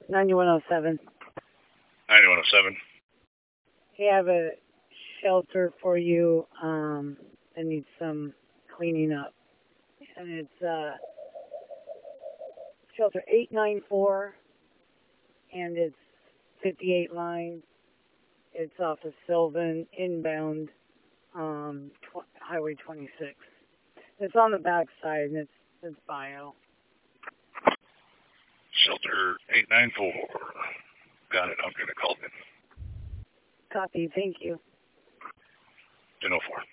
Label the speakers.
Speaker 1: 9107.
Speaker 2: 9107.
Speaker 1: We have a shelter for you that needs some cleaning up. And it's shelter 894, and it's 58 line. It's off of Sylvan, inbound, Highway 26. It's on the back side, and it's bio.
Speaker 2: Shelter 894. Got it. I'm going to call in.
Speaker 1: Copy. Thank you.
Speaker 2: 1004.